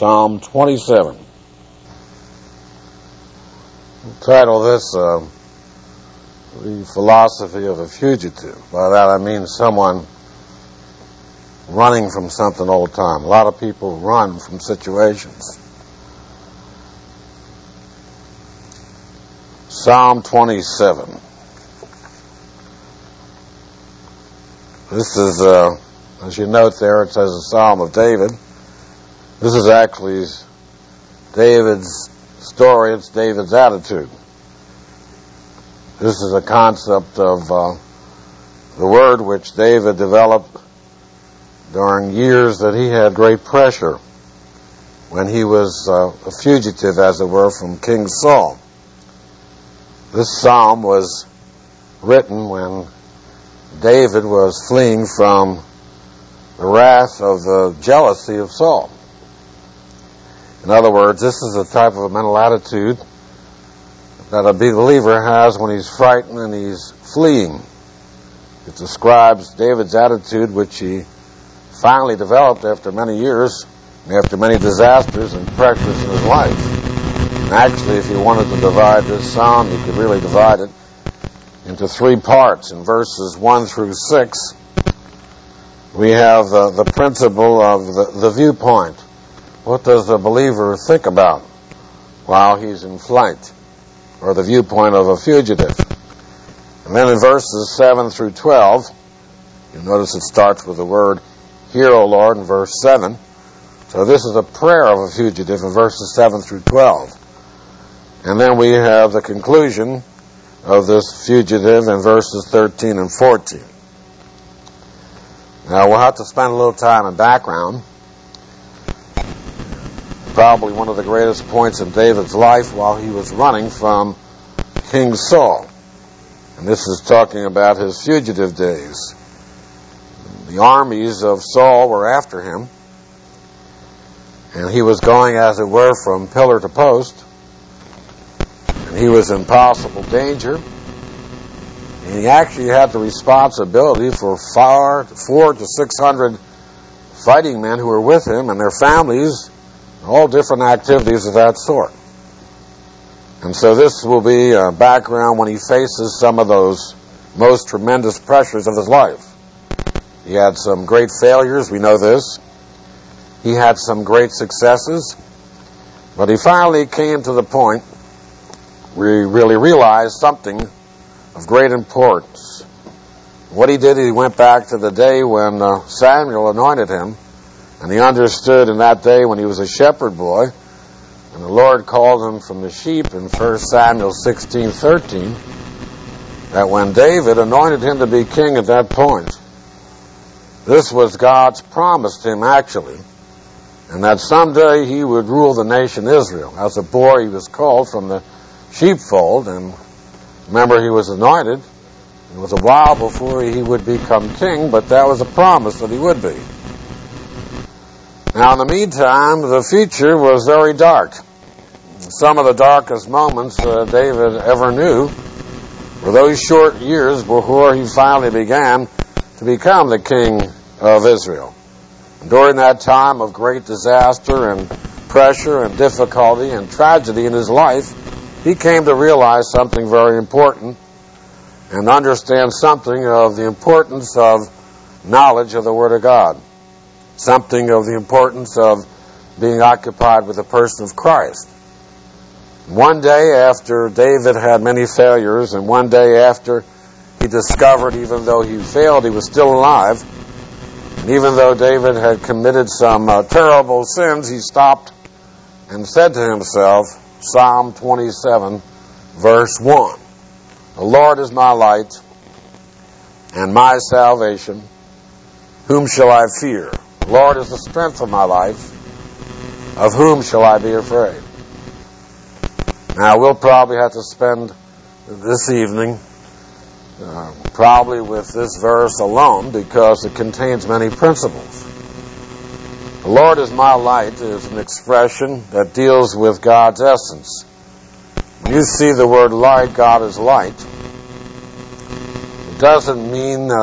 Psalm 27. I'll title this, The Philosophy of a Fugitive. By that I mean someone running from something all the time. A lot of people run from situations. Psalm 27. This is, as you note there, it says a Psalm of David. This is actually David's story. It's David's attitude. This is a concept of the word which David developed during years that he had great pressure when he was a fugitive, as it were, from King Saul. This psalm was written when David was fleeing from the wrath of the jealousy of Saul. In other words, this is a type of a mental attitude that a believer has when he's frightened and he's fleeing. It describes David's attitude, which he finally developed after many years, after many disasters and pressures in his life. And actually, if you wanted to divide this psalm, you could really divide it into three parts. In verses 1 through 6, we have the principle of the viewpoint. What does the believer think about while he's in flight? Or the viewpoint of a fugitive. And then in verses 7 through 12, you'll notice it starts with the word, "Hear, O Lord," in verse 7. So this is a prayer of a fugitive in verses 7 through 12. And then we have the conclusion of this fugitive in verses 13 and 14. Now we'll have to spend a little time in background. Probably one of the greatest points in David's life while he was running from King Saul. And this is talking about his fugitive days. The armies of Saul were after him, and he was going, as it were, from pillar to post. And he was in possible danger. And he actually had the responsibility for 400 to 600 fighting men who were with him and their families, all different activities of that sort. And so this will be a background when he faces some of those most tremendous pressures of his life. He had some great failures, we know this. He had some great successes. But he finally came to the point where he really realized something of great importance. What he did, he went back to the day when Samuel anointed him. And he understood in that day when he was a shepherd boy, and the Lord called him from the sheep in 1 Samuel 16:13, that when David anointed him to be king at that point, this was God's promise to him actually, and that someday he would rule the nation Israel. As a boy, he was called from the sheepfold, and remember, he was anointed. It was a while before he would become king, but that was a promise that he would be. Now, in the meantime, the future was very dark. Some of the darkest moments David ever knew were those short years before he finally began to become the king of Israel. And during that time of great disaster and pressure and difficulty and tragedy in his life, he came to realize something very important and understand something of the importance of knowledge of the Word of God. Something of the importance of being occupied with the person of Christ. One day after David had many failures, and one day after he discovered even though he failed, he was still alive, and even though David had committed some terrible sins, he stopped and said to himself, Psalm 27, verse 1, "The Lord is my light and my salvation. Whom shall I fear? The Lord is the strength of my life. Of whom shall I be afraid?" Now, we'll probably have to spend this evening probably with this verse alone because it contains many principles. The Lord is my light is an expression that deals with God's essence. When you see the word light, God is light, it doesn't mean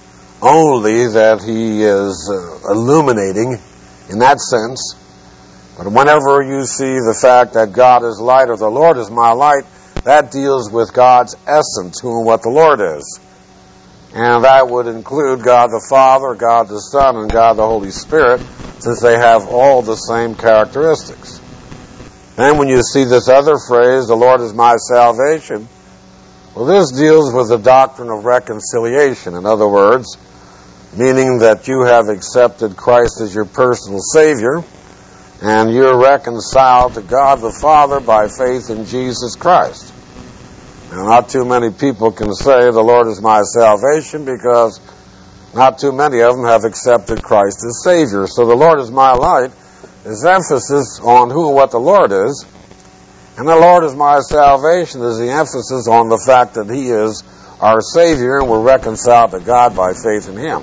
only that He is illuminating in that sense, But whenever you see the fact that God is light or the Lord is my light, that deals with God's essence, who and what the Lord is. And that would include God the Father, God the Son, and God the Holy Spirit, since they have all the same characteristics. Then when you see this other phrase, the Lord is my salvation, well, this deals with the doctrine of reconciliation. In other words, meaning that you have accepted Christ as your personal Savior, and you're reconciled to God the Father by faith in Jesus Christ. Now, not too many people can say the Lord is my salvation because not too many of them have accepted Christ as Savior. So the Lord is my light is emphasis on who and what the Lord is, and the Lord is my salvation is the emphasis on the fact that He is our Savior and we're reconciled to God by faith in Him.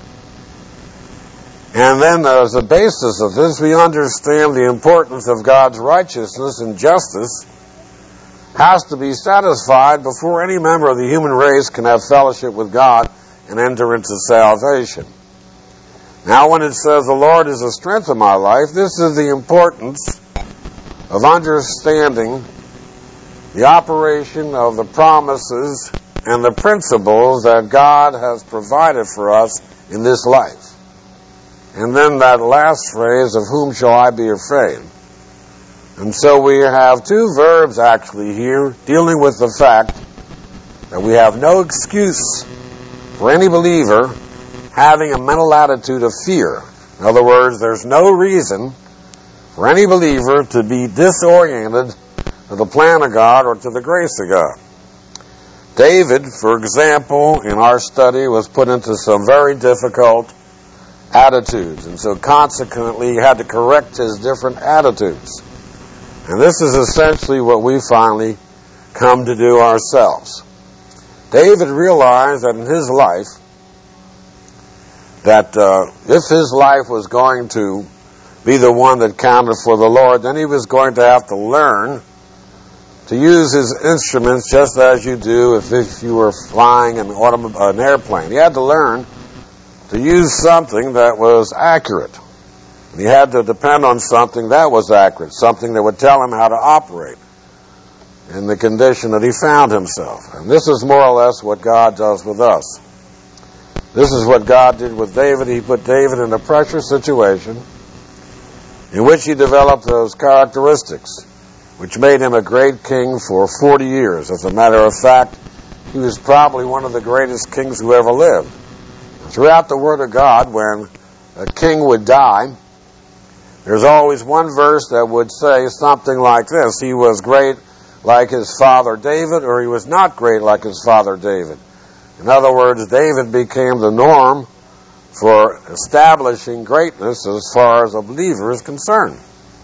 And then as a basis of this, we understand the importance of God's righteousness and justice has to be satisfied before any member of the human race can have fellowship with God and enter into salvation. Now, when it says the Lord is the strength of my life, this is the importance of understanding the operation of the promises and the principles that God has provided for us in this life. And then that last phrase, of whom shall I be afraid? And so we have two verbs actually here dealing with the fact that we have no excuse for any believer having a mental attitude of fear. In other words, there's no reason for any believer to be disoriented to the plan of God or to the grace of God. David, for example, in our study, was put into some very difficult attitudes, and so consequently he had to correct his different attitudes. And this is essentially what we finally come to do ourselves. David realized that in his life, that if his life was going to be the one that counted for the Lord, then he was going to have to learn to use his instruments just as you do if you were flying an airplane. He had to learn to use something that was accurate. He had to depend on something that was accurate, something that would tell him how to operate in the condition that he found himself. And this is more or less what God does with us. This is what God did with David. He put David in a pressure situation in which he developed those characteristics, which made him a great king for 40 years. As a matter of fact, he was probably one of the greatest kings who ever lived. Throughout the Word of God, when a king would die, there's always one verse that would say something like this: he was great like his father David, or he was not great like his father David. In other words, David became the norm for establishing greatness as far as a believer is concerned.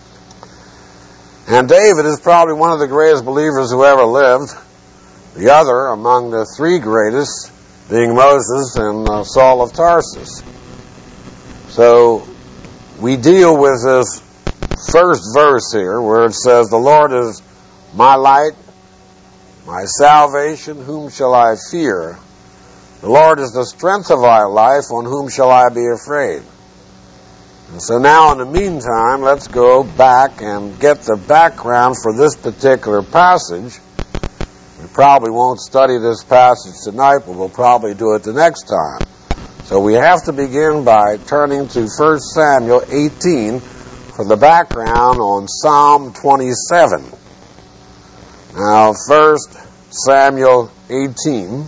And David is probably one of the greatest believers who ever lived. The other, among the three greatest, being Moses and Saul of Tarsus. So we deal with this first verse here where it says, the Lord is my light, my salvation, whom shall I fear? The Lord is the strength of our life, on whom shall I be afraid? And so now in the meantime, let's go back and get the background for this particular passage. We probably won't study this passage tonight, but we'll probably do it the next time. So we have to begin by turning to 1 Samuel 18 for the background on Psalm 27. Now, 1 Samuel 18.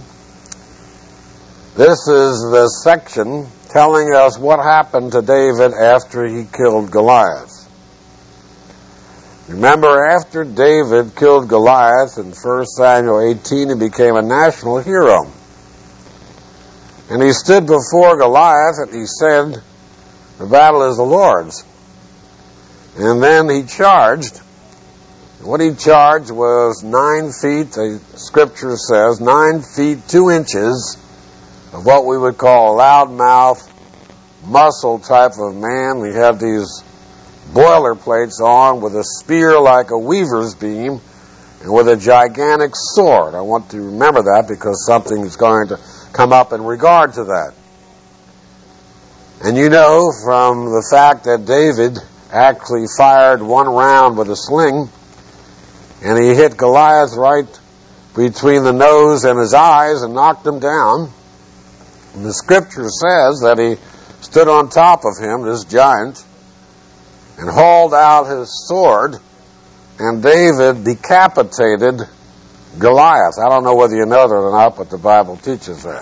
This is the section telling us what happened to David after he killed Goliath. Remember, after David killed Goliath in 1 Samuel 18, he became a national hero. And he stood before Goliath and he said, the battle is the Lord's. And then he charged. What he charged was 9 feet, the scripture says, 9 feet 2 inches of what we would call a loudmouth, muscle type of man. We have these boilerplates on with a spear like a weaver's beam and with a gigantic sword. I want to remember that because something is going to come up in regard to that. And you know from the fact that David actually fired one round with a sling, and he hit Goliath right between the nose and his eyes and knocked him down. And the scripture says that he stood on top of him, this giant, and hauled out his sword, and David decapitated Goliath. I don't know whether you know that or not, but the Bible teaches that.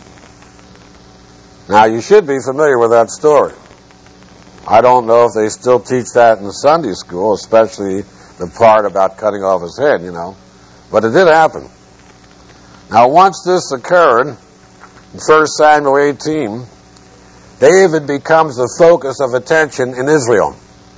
Now, you should be familiar with that story. I don't know if they still teach that in the Sunday school, especially the part about cutting off his head, But it did happen. Now, once this occurred, in 1 Samuel 18, David becomes the focus of attention in Israel.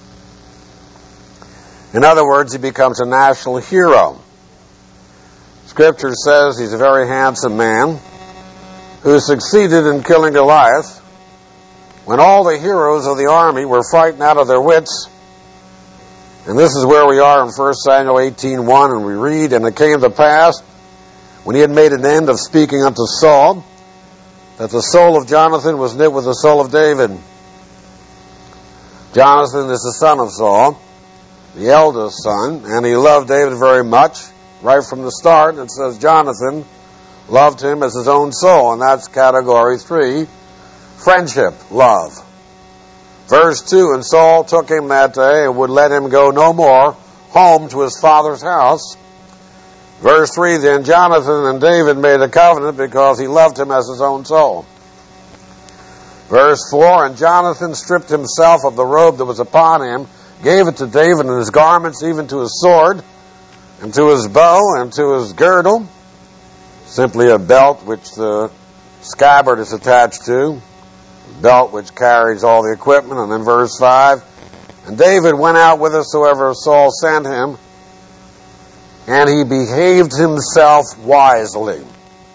In other words, he becomes a national hero. Scripture says he's a very handsome man who succeeded in killing Goliath when all the heroes of the army were frightened out of their wits. And this is where we are in 1 Samuel 18:1, and we read, "And it came to pass, when he had made an end of speaking unto Saul, that the soul of Jonathan was knit with the soul of David." Jonathan is the son of Saul, the eldest son, and he loved David very much right from the start. It says Jonathan loved him as his own soul, and that's category 3, friendship, love. Verse 2, "And Saul took him that day and would let him go no more home to his father's house." Verse 3, "Then Jonathan and David made a covenant because he loved him as his own soul." Verse 4, "And Jonathan stripped himself of the robe that was upon him, gave it to David and his garments, even to his sword, and to his bow, and to his girdle," simply a belt which the scabbard is attached to, a belt which carries all the equipment. And then verse 5, "And David went out whithersoever Saul sent him, and he behaved himself wisely."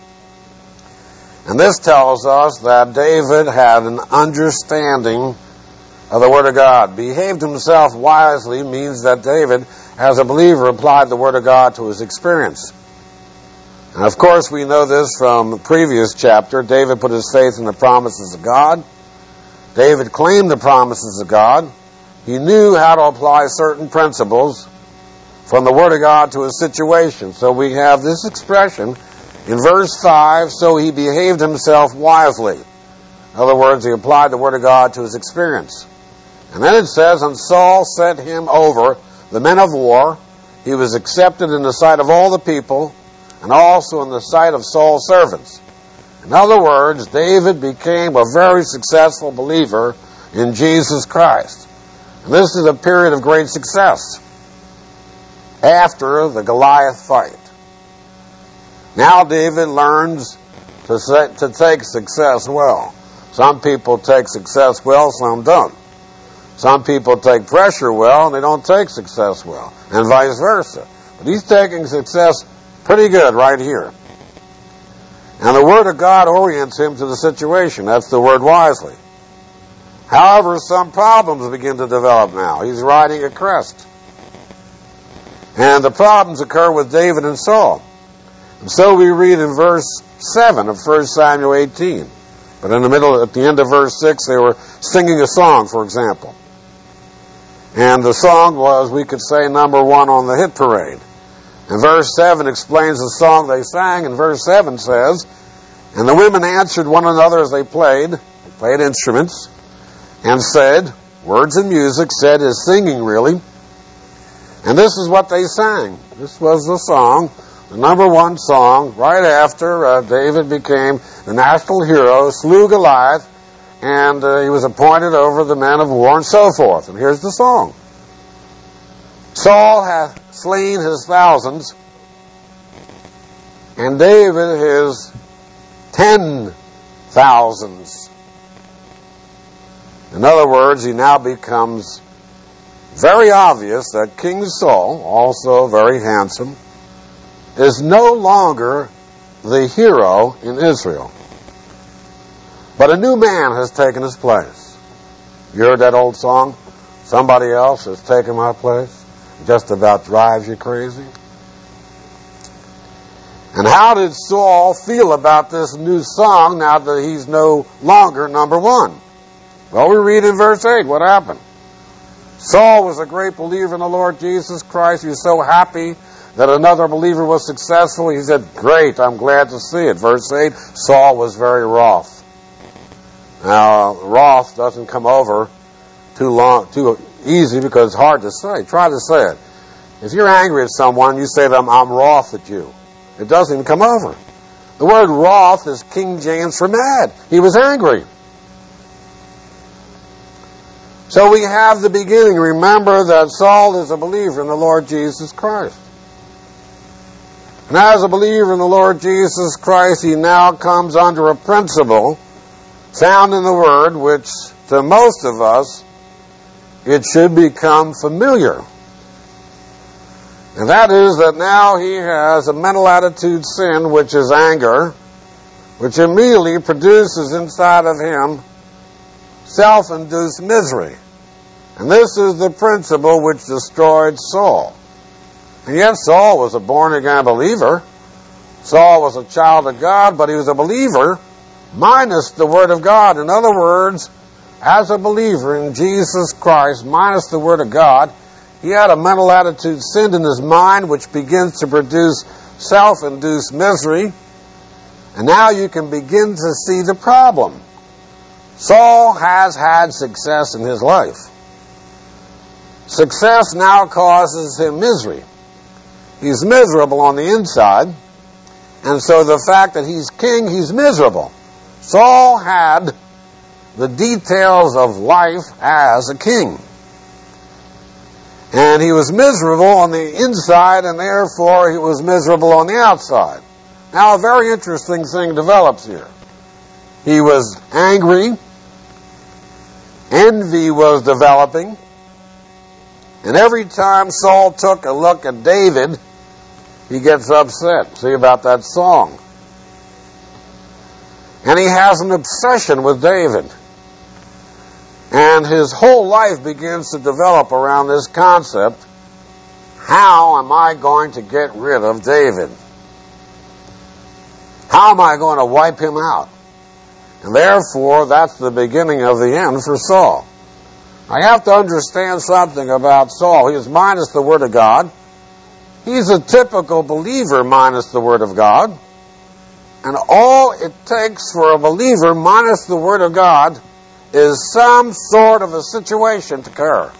And this tells us that David had an understanding of the Word of God. Behaved himself wisely means that David, as a believer, applied the Word of God to his experience. And of course, we know this from the previous chapter. David put his faith in the promises of God. David claimed the promises of God. He knew how to apply certain principles from the Word of God to his situation. So we have this expression in verse 5, "So he behaved himself wisely." In other words, he applied the Word of God to his experience. And then it says, "And Saul set him over the men of war. He was accepted in the sight of all the people, and also in the sight of Saul's servants." In other words, David became a very successful believer in Jesus Christ. And this is a period of great success after the Goliath fight. Now David learns to take success well. Some people take success well, some don't. Some people take pressure well, and they don't take success well, and vice versa. But he's taking success pretty good right here. And the Word of God orients him to the situation. That's the word wisely. However, some problems begin to develop now. He's riding a crest. And the problems occur with David and Saul. And so we read in verse 7 of 1 Samuel 18. But in the middle, at the end of verse 6, they were singing a song, for example. And the song was, we could say, number 1 on the hit parade. And verse 7 explains the song they sang, and verse 7 says, "And the women answered one another as they played instruments, and said," words and music, said is singing really, and this is what they sang. This was the song, the number 1 song, right after David became the national hero, slew Goliath, and he was appointed over the men of war, and so forth. And here's the song. "Saul hath slain his thousands, and David his 10,000s. In other words, he now becomes very obvious that King Saul, also very handsome, is no longer the hero in Israel. But a new man has taken his place. You heard that old song? Somebody else has taken my place. Just about drives you crazy. And how did Saul feel about this new song now that he's no longer number 1? Well, we read in verse 8 what happened. Saul was a great believer in the Lord Jesus Christ. He was so happy that another believer was successful. He said, "Great, I'm glad to see it." Verse 8, Saul was very wroth. Now, wrath doesn't come over too easy because it's hard to say. Try to say it. If you're angry at someone, you say to them, "I'm wroth at you." It doesn't even come over. The word wroth is King James for mad. He was angry. So we have the beginning. Remember that Saul is a believer in the Lord Jesus Christ. And as a believer in the Lord Jesus Christ, he now comes under a principle found in the Word, which to most of us, it should become familiar. And that is that now he has a mental attitude sin, which is anger, which immediately produces inside of him self-induced misery. And this is the principle which destroyed Saul. And yet Saul was a born-again believer. Saul was a child of God, but he was a believer minus the Word of God. In other words, as a believer in Jesus Christ, minus the Word of God, he had a mental attitude sin in his mind which begins to produce self-induced misery. And now you can begin to see the problem. Saul has had success in his life. Success now causes him misery. He's miserable on the inside. And so the fact that he's king, he's miserable. Saul had the details of life as a king. And he was miserable on the inside, and therefore he was miserable on the outside. Now a very interesting thing develops here. He was angry. Envy was developing. And every time Saul took a look at David, he gets upset. See about that song. And he has an obsession with David. And his whole life begins to develop around this concept. How am I going to get rid of David? How am I going to wipe him out? And therefore, that's the beginning of the end for Saul. I have to understand something about Saul. He is minus the Word of God. He's a typical believer minus the Word of God. And all it takes for a believer minus the Word of God is some sort of a situation to occur.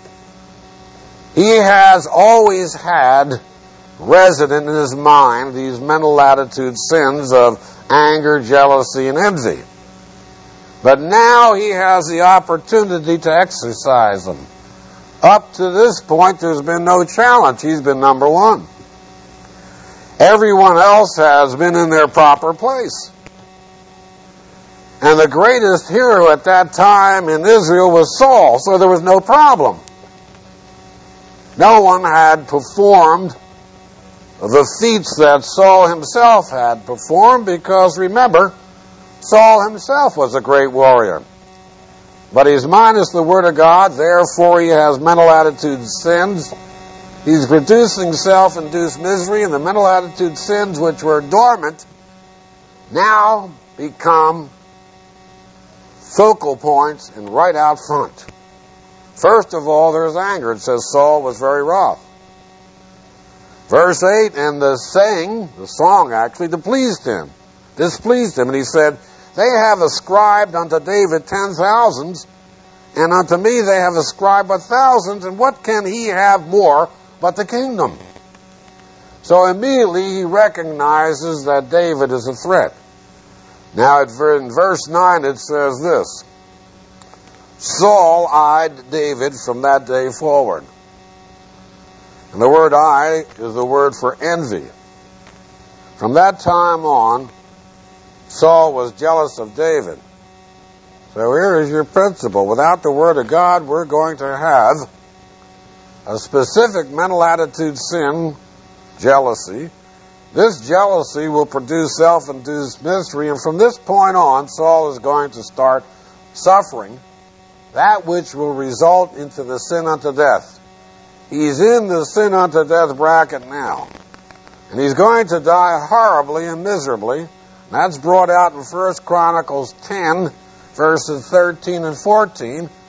He has always had resident in his mind these mental attitude sins of anger, jealousy, and envy. But now he has the opportunity to exercise them. Up to this point, there's been no challenge. He's been number one. Everyone else has been in their proper place. And the greatest hero at that time in Israel was Saul, so there was no problem. No one had performed the feats that Saul himself had performed, because remember, Saul himself was a great warrior. But he's minus the Word of God, therefore he has mental attitude sins. He's producing self-induced misery, and the mental attitude sins which were dormant now become focal points and right out front. First of all, there's anger. It says Saul was very wroth. Verse 8, and the song actually, displeased him. And he said, they have ascribed unto David 10,000s, and unto me they have ascribed but thousands, and what can he have more but the kingdom? So immediately he recognizes that David is a threat. Now in verse 9 it says this, Saul eyed David from that day forward. And the word eye is the word for envy. From that time on, Saul was jealous of David. So here is your principle. Without the Word of God, we're going to have a specific mental attitude sin, jealousy. This jealousy will produce self-induced misery, and from this point on, Saul is going to start suffering that which will result into the sin unto death. He's in the sin unto death bracket now. And he's going to die horribly and miserably. That's brought out in 1 Chronicles 10, verses 13 and 14.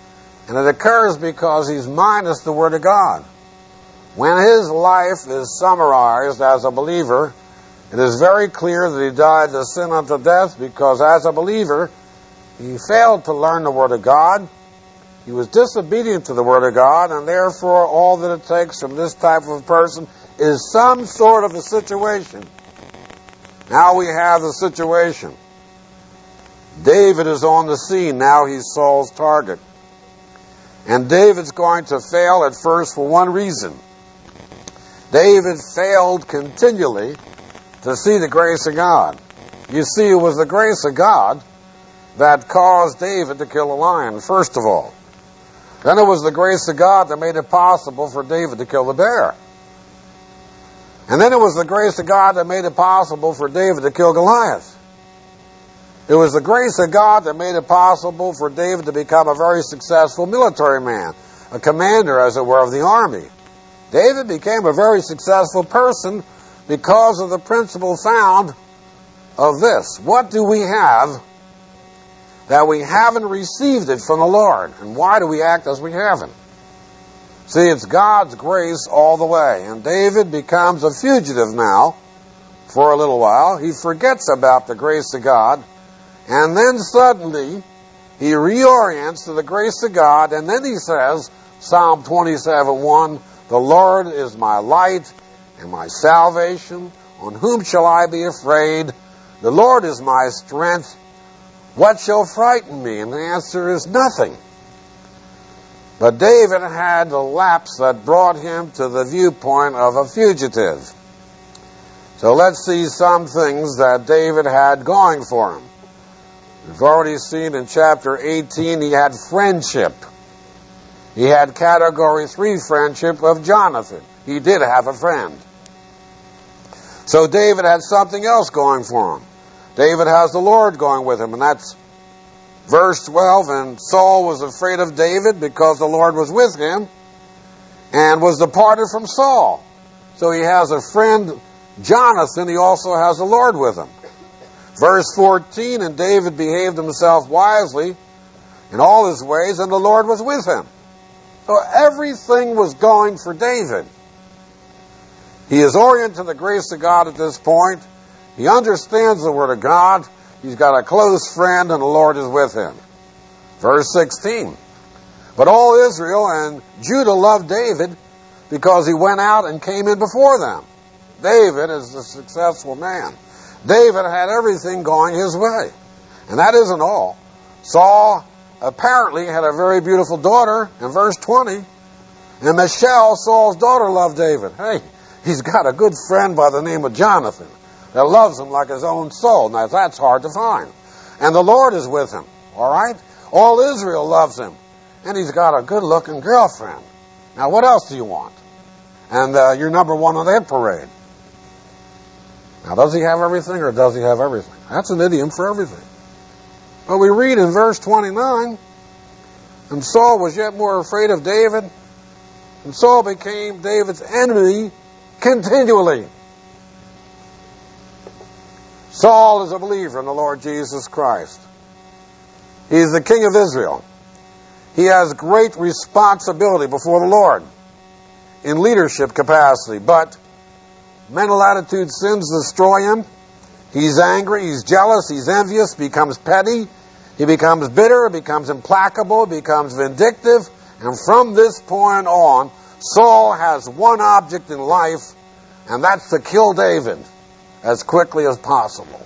And it occurs because he's minus the Word of God. When his life is summarized as a believer, it is very clear that he died the sin unto death, because as a believer, he failed to learn the Word of God. He was disobedient to the Word of God, and therefore all that it takes from this type of person is some sort of a situation. Now we have the situation. David is on the scene. Now he's Saul's target. And David's going to fail at first for one reason. David failed continually to see the grace of God. You see, it was the grace of God that caused David to kill a lion, first of all. Then it was the grace of God that made it possible for David to kill the bear. And then it was the grace of God that made it possible for David to kill Goliath. It was the grace of God that made it possible for David to become a very successful military man, a commander, as it were, of the army. David became a very successful person because of the principle found of this. What do we have that we haven't received it from the Lord? And why do we act as we haven't? See, it's God's grace all the way. And David becomes a fugitive now for a little while. He forgets about the grace of God. And then suddenly, he reorients to the grace of God. And then he says, Psalm 27:1, "The Lord is my light and my salvation. On whom shall I be afraid? The Lord is my strength. What shall frighten me?" And the answer is nothing. But David had a lapse that brought him to the viewpoint of a fugitive. So let's see some things that David had going for him. We've already seen in chapter 18 he had friendship. He had category 3 friendship of Jonathan. He did have a friend. So David had something else going for him. David has the Lord going with him, and that's verse 12. And Saul was afraid of David because the Lord was with him and was departed from Saul. So he has a friend, Jonathan. He also has the Lord with him. Verse 14, "And David behaved himself wisely in all his ways, and the Lord was with him." So everything was going for David. He is oriented to the grace of God at this point. He understands the Word of God. He's got a close friend, and the Lord is with him. Verse 16, "But all Israel and Judah loved David because he went out and came in before them." David is the successful man. David had everything going his way. And that isn't all. Saul apparently had a very beautiful daughter in verse 20. And Michal, Saul's daughter, loved David. Hey, he's got a good friend by the name of Jonathan that loves him like his own soul. Now, that's hard to find. And the Lord is with him, all right? All Israel loves him. And he's got a good-looking girlfriend. Now, what else do you want? And you're number one on the hit parade. Now, does he have everything, or does he have everything? That's an idiom for everything. But we read in verse 29, "And Saul was yet more afraid of David, and Saul became David's enemy continually." Saul is a believer in the Lord Jesus Christ. He is the king of Israel. He has great responsibility before the Lord in leadership capacity, but mental attitude sins destroy him. He's angry, he's jealous, he's envious, becomes petty, he becomes bitter, becomes implacable, becomes vindictive, and from this point on, Saul has one object in life, and that's to kill David as quickly as possible.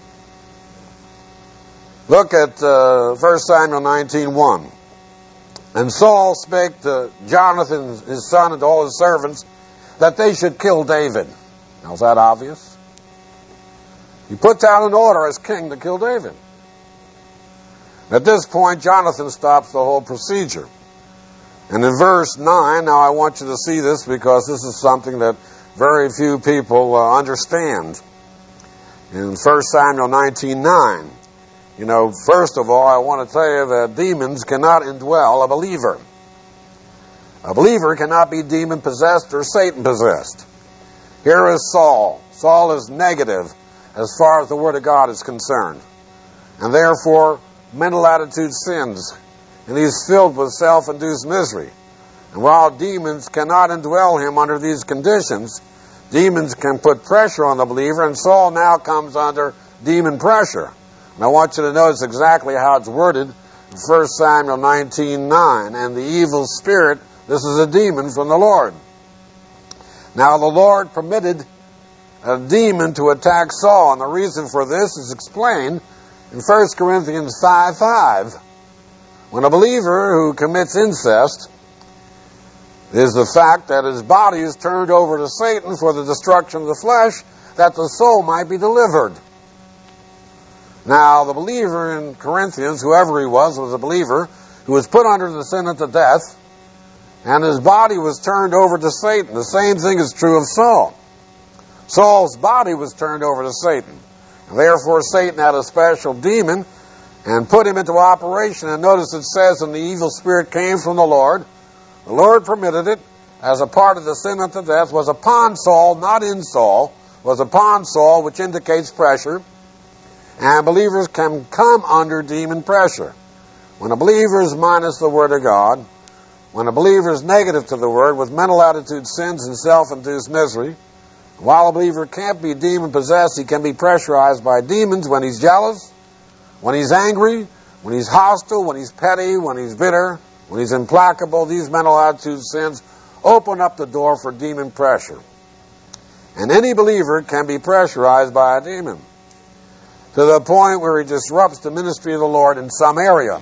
Look at 1 Samuel 19:1. "And Saul spake to Jonathan his son and to all his servants that they should kill David." Now, is that obvious? He put down an order as king to kill David. At this point, Jonathan stops the whole procedure. And in verse 9, now I want you to see this because this is something that very few people understand. In 1 Samuel 19:9, first of all, I want to tell you that demons cannot indwell a believer. A believer cannot be demon-possessed or Satan-possessed. Here is Saul. Saul is negative as far as the Word of God is concerned. And therefore, mental attitude sins and he's filled with self-induced misery. And while demons cannot indwell him under these conditions, demons can put pressure on the believer, and Saul now comes under demon pressure. And I want you to notice exactly how it's worded in 1 Samuel 19:9. And the evil spirit, this is a demon from the Lord. Now the Lord permitted a demon to attack Saul, and the reason for this is explained in 1 Corinthians 5:5. When a believer who commits incest is the fact that his body is turned over to Satan for the destruction of the flesh, that the soul might be delivered. Now, the believer in Corinthians, whoever he was a believer, who was put under the sin unto death, and his body was turned over to Satan. The same thing is true of Saul. Saul's body was turned over to Satan. And therefore, Satan had a special demon and put him into operation. And notice it says, and the evil spirit came from the Lord. The Lord permitted it as a part of the sin unto death, was upon Saul, not in Saul, was upon Saul, which indicates pressure. And believers can come under demon pressure. When a believer is minus the Word of God, when a believer is negative to the Word, with mental attitude sins and self-induced misery, while a believer can't be demon-possessed, he can be pressurized by demons when he's jealous, when he's angry, when he's hostile, when he's petty, when he's bitter, when he's implacable. These mental attitude sins open up the door for demon pressure. And any believer can be pressurized by a demon, to the point where he disrupts the ministry of the Lord in some area.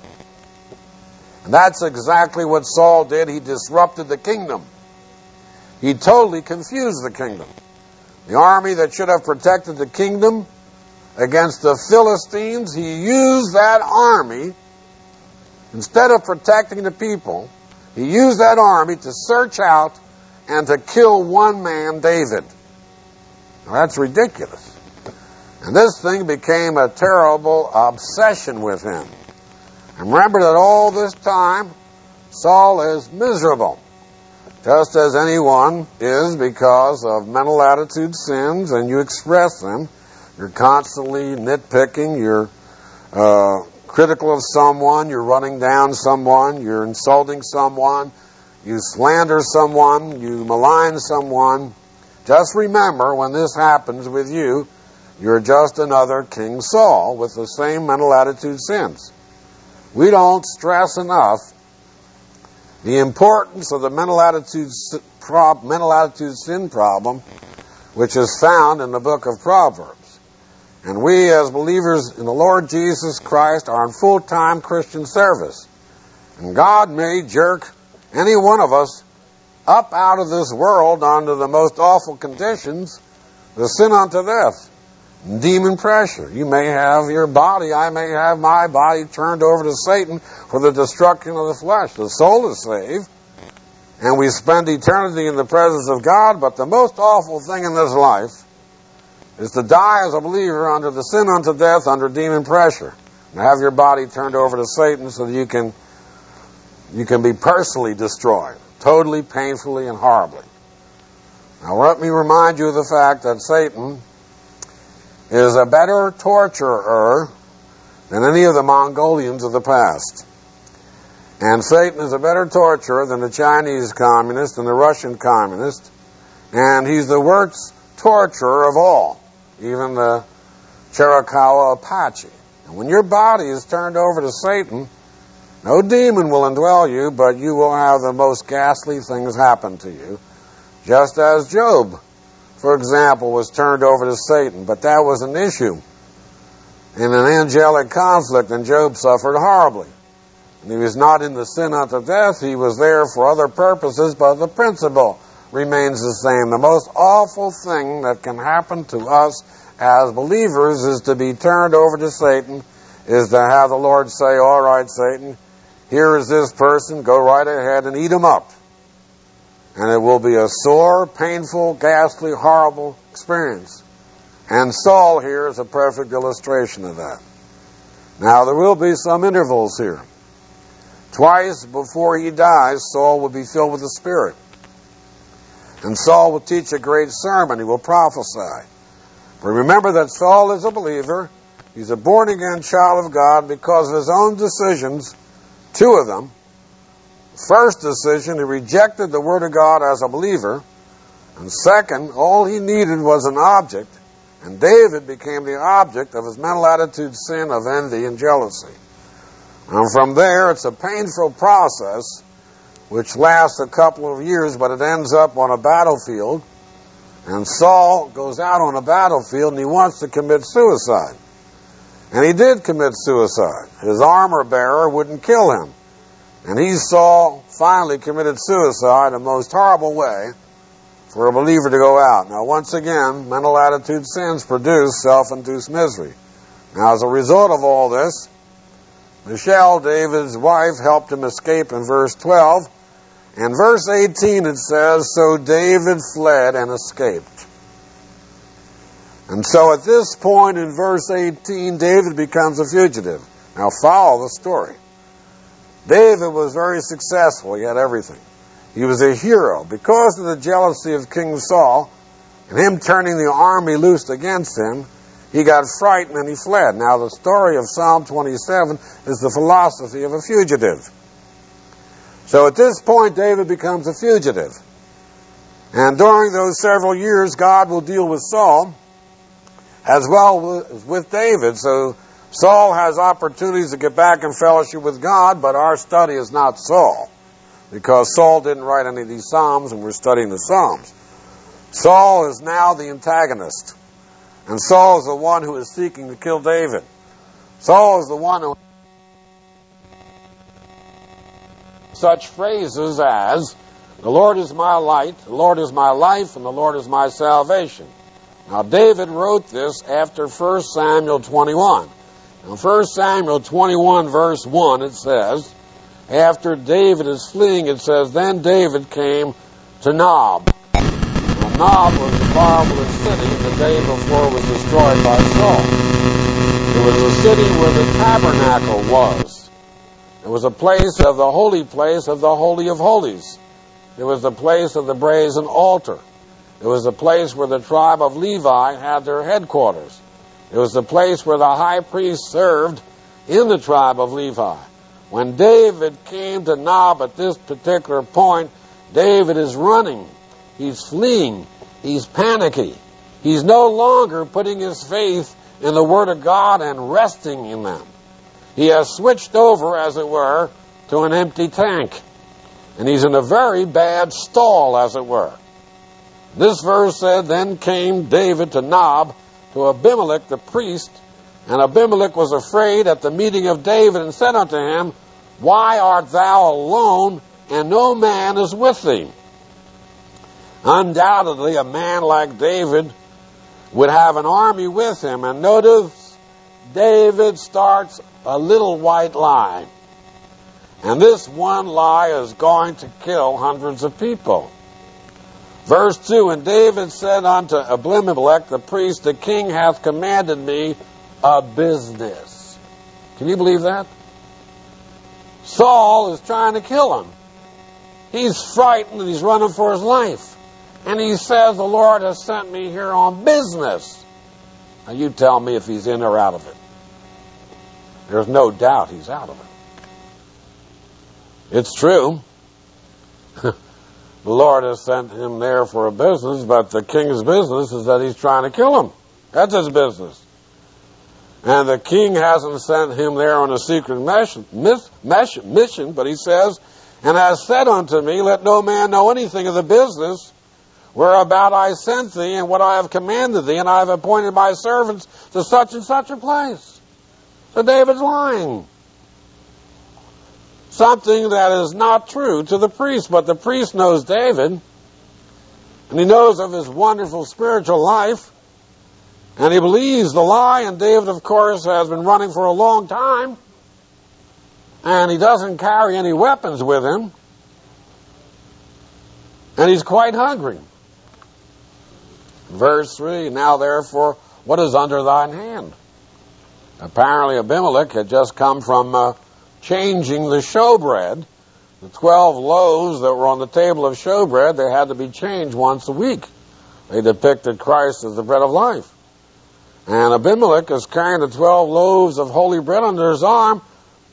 And that's exactly what Saul did. He disrupted the kingdom. He totally confused the kingdom. The army that should have protected the kingdom against the Philistines, he used that army, instead of protecting the people, he used that army to search out and to kill one man, David. Now, that's ridiculous. And this thing became a terrible obsession with him. And remember that all this time, Saul is miserable, just as anyone is, because of mental attitude sins, and you express them. You're constantly nitpicking, you're critical of someone, you're running down someone, you're insulting someone, you slander someone, you malign someone. Just remember, when this happens with you, you're just another King Saul with the same mental attitude sins. We don't stress enough the importance of the mental attitude sin problem, which is found in the book of Proverbs. And we, as believers in the Lord Jesus Christ, are in full-time Christian service. And God may jerk any one of us up out of this world under the most awful conditions, the sin unto death, demon pressure. You may have your body, I may have my body turned over to Satan for the destruction of the flesh. The soul is saved, and we spend eternity in the presence of God, but the most awful thing in this life is to die as a believer under the sin unto death, under demon pressure, and have your body turned over to Satan so that you can be personally destroyed, totally, painfully, and horribly. Now let me remind you of the fact that Satan is a better torturer than any of the Mongolians of the past. And Satan is a better torturer than the Chinese communist and the Russian communist. And he's the worst torturer of all, even the Chiricahua Apache. And when your body is turned over to Satan, no demon will indwell you, but you will have the most ghastly things happen to you. Just as Job, for example, was turned over to Satan. But that was an issue in an angelic conflict, and Job suffered horribly. And he was not in the sin unto death. He was there for other purposes, but the principle remains the same. The most awful thing that can happen to us as believers is to be turned over to Satan, is to have the Lord say, all right, Satan, here is this person, go right ahead and eat him up. And it will be a sore, painful, ghastly, horrible experience. And Saul here is a perfect illustration of that. Now, there will be some intervals here. Twice before he dies, Saul will be filled with the Spirit. And Saul will teach a great sermon. He will prophesy. But remember that Saul is a believer. He's a born-again child of God because of his own decisions two of them. First decision, he rejected the Word of God as a believer. And second, all he needed was an object, and David became the object of his mental attitude sin of envy and jealousy. And from there, it's a painful process which lasts a couple of years, but it ends up on a battlefield. And Saul goes out on a battlefield and he wants to commit suicide. And he did commit suicide. His armor bearer wouldn't kill him. And Saul finally committed suicide in the most horrible way for a believer to go out. Now, once again, mental attitude sins produce self-induced misery. Now, as a result of all this, Michal, David's wife, helped him escape in verse 12. In verse 18 it says, so David fled and escaped. And so at this point in verse 18, David becomes a fugitive. Now follow the story. David was very successful. He had everything. He was a hero. Because of the jealousy of King Saul and him turning the army loose against him, he got frightened and he fled. Now the story of Psalm 27 is the philosophy of a fugitive. So at this point, David becomes a fugitive. And during those several years, God will deal with Saul as well as with David. So Saul has opportunities to get back in fellowship with God, but our study is not Saul, because Saul didn't write any of these Psalms, and we're studying the Psalms. Saul is now the antagonist, and Saul is the one who is seeking to kill David. Saul is the one who such phrases as, the Lord is my light, the Lord is my life, and the Lord is my salvation. Now, David wrote this after 1 Samuel 21. In 1 Samuel 21, verse 1, it says, after David is fleeing, it says, then David came to Nob. Now, Nob was a marvelous city the day before it was destroyed by Saul. It was a city where the tabernacle was. It was a place of the holy place of the Holy of Holies. It was the place of the brazen altar. It was the place where the tribe of Levi had their headquarters. It was the place where the high priest served in the tribe of Levi. When David came to Nob at this particular point, David is running. He's fleeing. He's panicky. He's no longer putting his faith in the Word of God and resting in them. He has switched over, as it were, to an empty tank. And he's in a very bad stall, as it were. This verse said, then came David to Nob, to Abimelech the priest, and Abimelech was afraid at the meeting of David, and said unto him, why art thou alone, and no man is with thee? Undoubtedly, a man like David would have an army with him. And notice, David starts a little white lie. And this one lie is going to kill hundreds of people. Verse 2, and David said unto Abimelech the priest, the king hath commanded me a business. Can you believe that? Saul is trying to kill him. He's frightened and he's running for his life. And he says, the Lord has sent me here on business. Now you tell me if he's in or out of it. There's no doubt he's out of it. It's true. The Lord has sent him there for a business, but the king's business is that he's trying to kill him. That's his business. And the king hasn't sent him there on a secret mission, but he says, and has said unto me, let no man know anything of the business whereabout I sent thee, and what I have commanded thee, and I have appointed my servants to such and such a place. So David's lying. Something that is not true to the priest, but the priest knows David, and he knows of his wonderful spiritual life, and he believes the lie, and David, of course, has been running for a long time, and he doesn't carry any weapons with him, and he's quite hungry. Verse 3, now therefore, what is under thine hand? Apparently Abimelech had just come from changing the showbread. The 12 loaves that were on the table of showbread, they had to be changed once a week. They depicted Christ as the bread of life. And Abimelech is carrying the 12 loaves of holy bread under his arm,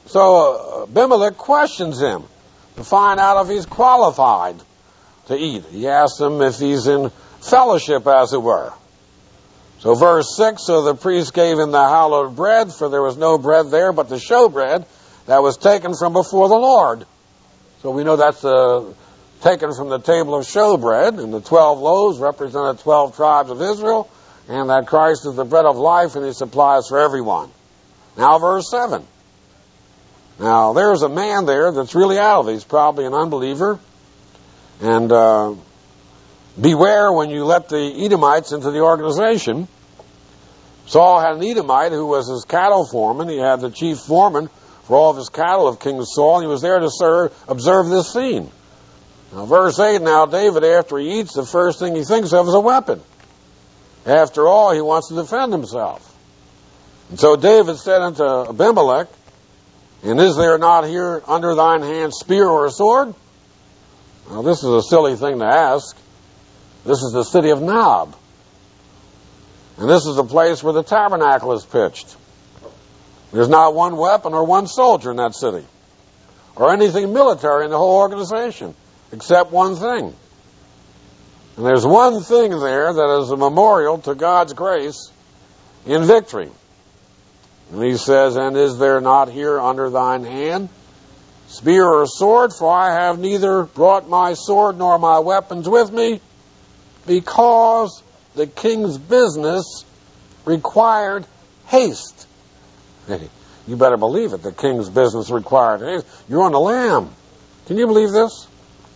So Abimelech questions him to find out if he's qualified to eat. He asks him if he's in fellowship, as it were. So verse 6, so the priest gave him the hallowed bread, for there was no bread there but the showbread that was taken from before the Lord. So we know that's taken from the table of showbread, and the 12 loaves represented 12 tribes of Israel, and that Christ is the bread of life, and he supplies for everyone. Now verse 7. Now there's a man there that's really out of it. He's probably an unbeliever. And beware when you let the Edomites into the organization. Saul had an Edomite who was his cattle foreman. He had the chief foreman for all of his cattle of King Saul, and he was there to observe this scene. Now, verse 8, now David, after he eats, the first thing he thinks of is a weapon. After all, he wants to defend himself. And so David said unto Abimelech, and is there not here under thine hand spear or a sword? Now, this is a silly thing to ask. This is the city of Nob. And this is the place where the tabernacle is pitched. There's not one weapon or one soldier in that city, or anything military in the whole organization, except one thing. And there's one thing there that is a memorial to God's grace in victory. And he says, and is there not here under thine hand spear or sword? For I have neither brought my sword nor my weapons with me, because the king's business required haste. You better believe it. The king's business required haste. You're on the lam. Can you believe this?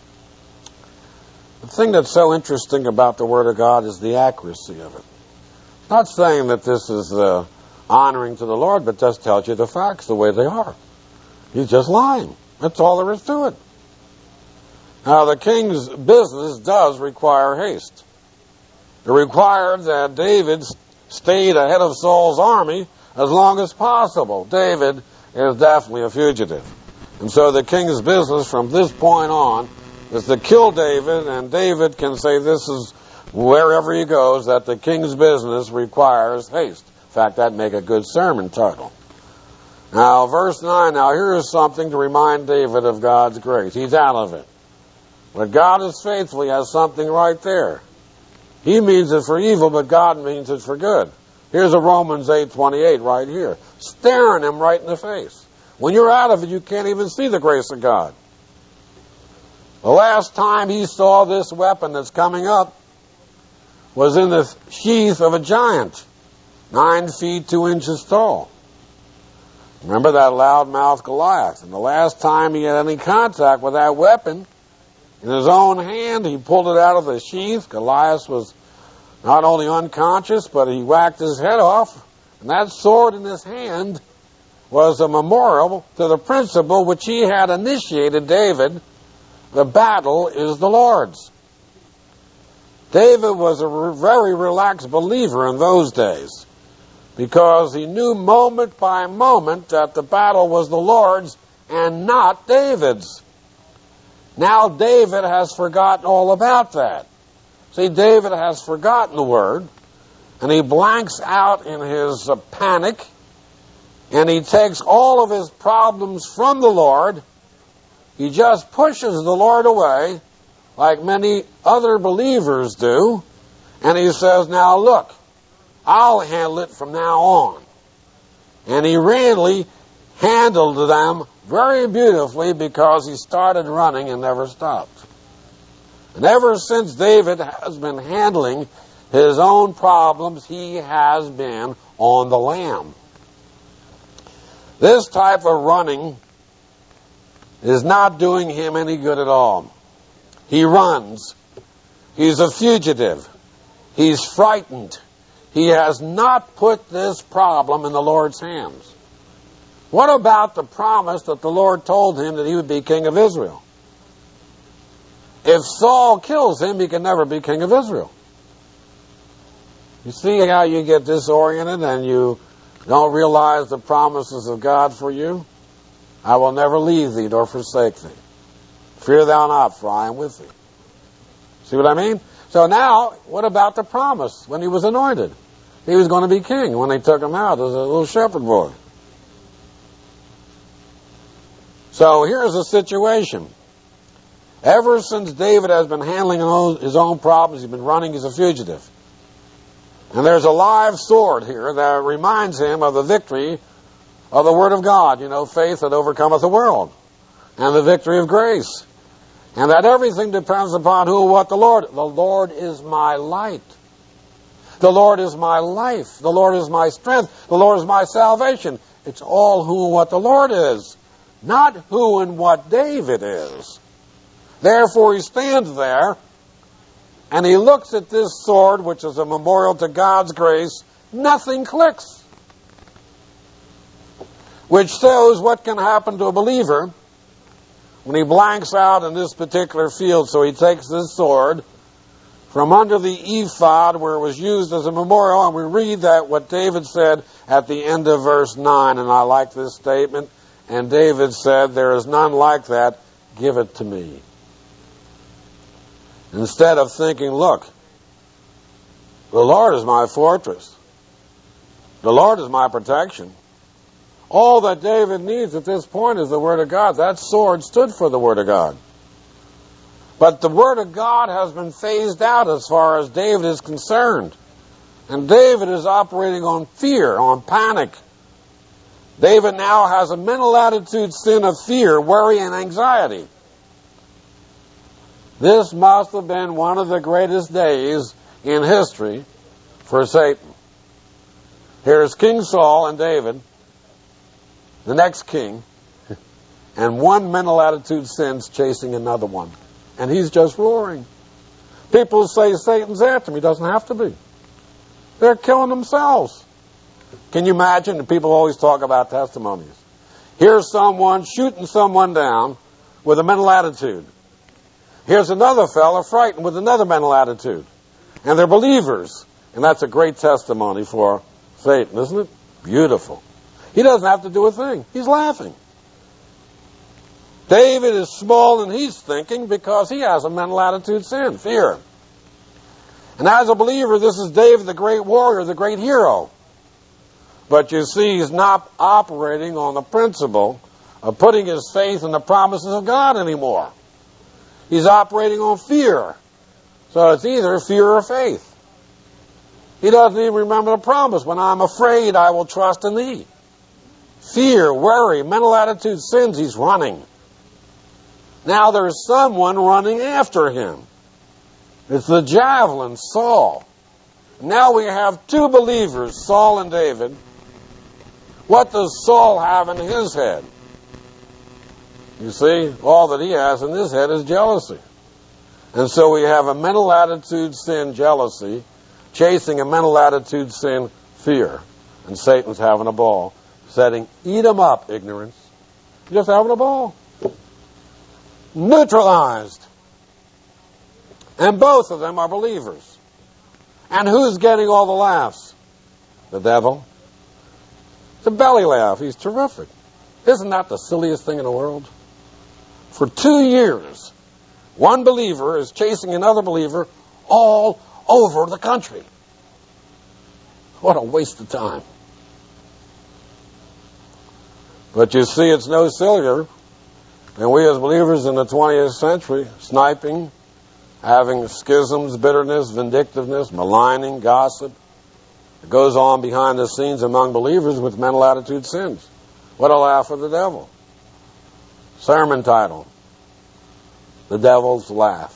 The thing that's so interesting about the Word of God is the accuracy of it. Not saying that this is honoring to the Lord, but just tells you the facts the way they are. He's just lying. That's all there is to it. Now, the king's business does require haste. It required that David stayed ahead of Saul's army as long as possible. David is definitely a fugitive. And so the king's business from this point on is to kill David, and David can say this is wherever he goes, that the king's business requires haste. In fact, that'd make a good sermon title. Now, verse 9, now here is something to remind David of God's grace. He's out of it. But God is faithful. He has something right there. He means it for evil, but God means it for good. Here's a Romans 8:28 right here, staring him right in the face. When you're out of it, you can't even see the grace of God. The last time he saw this weapon that's coming up was in the sheath of a giant, 9 feet 2 inches tall. Remember that loudmouth Goliath? And the last time he had any contact with that weapon, in his own hand, he pulled it out of the sheath. Goliath was not only unconscious, but he whacked his head off. And that sword in his hand was a memorial to the principle which he had initiated David. The battle is the Lord's. David was a very relaxed believer in those days, because he knew moment by moment that the battle was the Lord's and not David's. Now David has forgotten all about that. See, David has forgotten the word, and he blanks out in his panic, and he takes all of his problems from the Lord. He just pushes the Lord away, like many other believers do, and he says, now look, I'll handle it from now on. And he really handled them very beautifully, because he started running and never stopped. And ever since David has been handling his own problems, he has been on the lam. This type of running is not doing him any good at all. He runs. He's a fugitive. He's frightened. He has not put this problem in the Lord's hands. What about the promise that the Lord told him that he would be king of Israel? If Saul kills him, he can never be king of Israel. You see how you get disoriented and you don't realize the promises of God for you? I will never leave thee nor forsake thee. Fear thou not, for I am with thee. See what I mean? So now, what about the promise when he was anointed? He was going to be king when they took him out as a little shepherd boy. So here's the situation. Ever since David has been handling his own problems, he's been running as a fugitive. And there's a live sword here that reminds him of the victory of the Word of God. You know, faith that overcometh the world. And the victory of grace. And that everything depends upon who, what, the Lord. The Lord is my light. The Lord is my life. The Lord is my strength. The Lord is my salvation. It's all who and what the Lord is. Not who and what David is. Therefore he stands there and he looks at this sword, which is a memorial to God's grace. Nothing clicks. Which shows what can happen to a believer when he blanks out in this particular field. So he takes this sword from under the ephod where it was used as a memorial, and we read that what David said at the end of verse 9, and I like this statement. And David said, there is none like that, give it to me. Instead of thinking, look, the Lord is my fortress. The Lord is my protection. All that David needs at this point is the Word of God. That sword stood for the Word of God. But the Word of God has been phased out as far as David is concerned. And David is operating on fear, on panic. David now has a mental attitude sin of fear, worry, and anxiety. This must have been one of the greatest days in history for Satan. Here's King Saul and David, the next king, and one mental attitude sin's chasing another one. And he's just roaring. People say Satan's after him. He doesn't have to be. They're killing themselves. Can you imagine? And people always talk about testimonies. Here's someone shooting someone down with a mental attitude. Here's another fella frightened with another mental attitude. And they're believers. And that's a great testimony for Satan, isn't it? Beautiful. He doesn't have to do a thing. He's laughing. David is small and he's thinking because he has a mental attitude sin, fear. And as a believer, this is David, the great warrior, the great hero. But you see, he's not operating on the principle of putting his faith in the promises of God anymore. He's operating on fear. So it's either fear or faith. He doesn't even remember the promise. When I'm afraid, I will trust in thee. Fear, worry, mental attitude sins, he's running. Now there's someone running after him. It's the javelin, Saul. Now we have two believers, Saul and David. What does Saul have in his head? You see, all that he has in his head is jealousy. And so we have a mental attitude sin, jealousy, chasing a mental attitude sin, fear. And Satan's having a ball, setting, eat 'em up, ignorance. Just having a ball. Neutralized. And both of them are believers. And who's getting all the laughs? The devil. It's a belly laugh. He's terrific. Isn't that the silliest thing in the world? For 2 years, one believer is chasing another believer all over the country. What a waste of time. But you see, it's no sillier than we as believers in the 20th century, sniping, having schisms, bitterness, vindictiveness, maligning, gossip. It goes on behind the scenes among believers with mental attitude sins. What a laugh of the devil. Sermon title, The Devil's Laugh.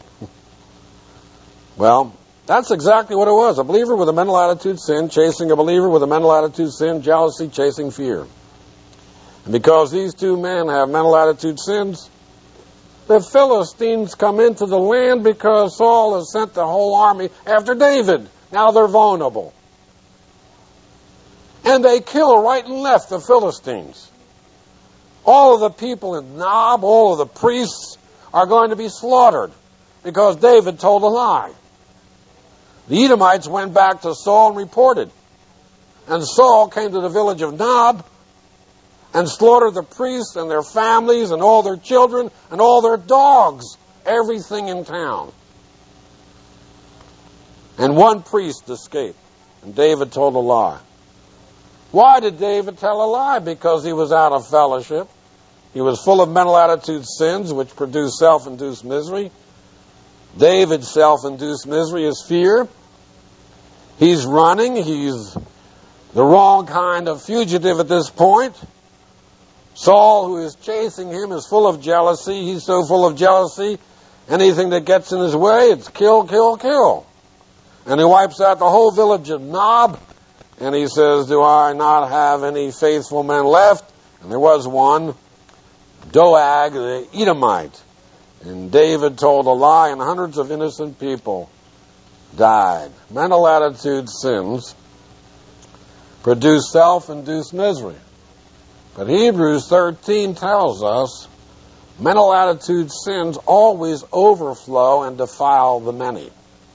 Well, that's exactly what it was. A believer with a mental attitude sin chasing a believer with a mental attitude sin, jealousy chasing fear. And because these two men have mental attitude sins, the Philistines come into the land because Saul has sent the whole army after David. Now they're vulnerable. And they kill right and left the Philistines. All of the people in Nob, all of the priests are going to be slaughtered because David told a lie. The Edomites went back to Saul and reported. And Saul came to the village of Nob and slaughtered the priests and their families and all their children and all their dogs, everything in town. And one priest escaped, and David told a lie. Why did David tell a lie? Because he was out of fellowship. He was full of mental attitude sins, which produce self-induced misery. David's self-induced misery is fear. He's running. He's the wrong kind of fugitive at this point. Saul, who is chasing him, is full of jealousy. He's so full of jealousy, anything that gets in his way, it's kill, kill, kill. And he wipes out the whole village of Nob, and he says, do I not have any faithful men left? And there was one, Doeg the Edomite. And David told a lie, and hundreds of innocent people died. Mental attitude sins produce self-induced misery. But Hebrews 13 tells us mental attitude sins always overflow and defile the many.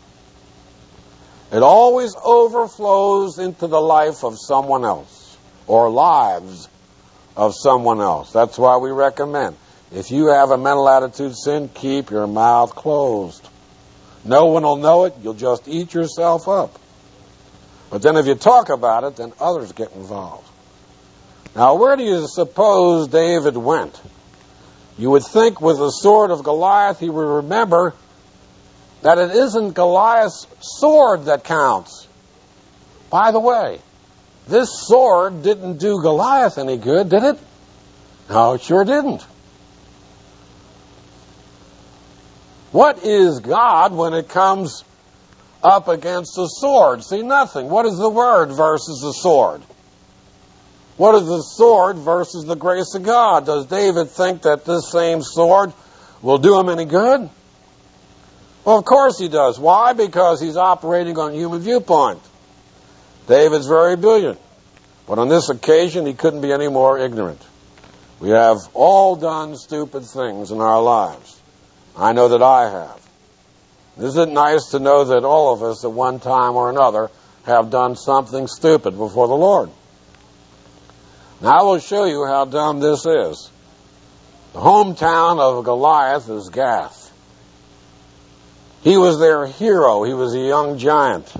It always overflows into the life of someone else or lives of someone else. That's why we recommend, if you have a mental attitude sin, keep your mouth closed. No one will know it. You'll just eat yourself up. But then if you talk about it, then others get involved. Now, where do you suppose David went? You would think with the sword of Goliath, he would remember that it isn't Goliath's sword that counts. By the way, this sword didn't do Goliath any good, did it? No, it sure didn't. What is God when it comes up against the sword? See, nothing. What is the word versus the sword? What is the sword versus the grace of God? Does David think that this same sword will do him any good? Well, of course he does. Why? Because he's operating on human viewpoint. David's very brilliant. But on this occasion, he couldn't be any more ignorant. We have all done stupid things in our lives. I know that I have. Isn't it nice to know that all of us at one time or another have done something stupid before the Lord? Now I will show you how dumb this is. The hometown of Goliath is Gath. He was their hero. He was a young giant.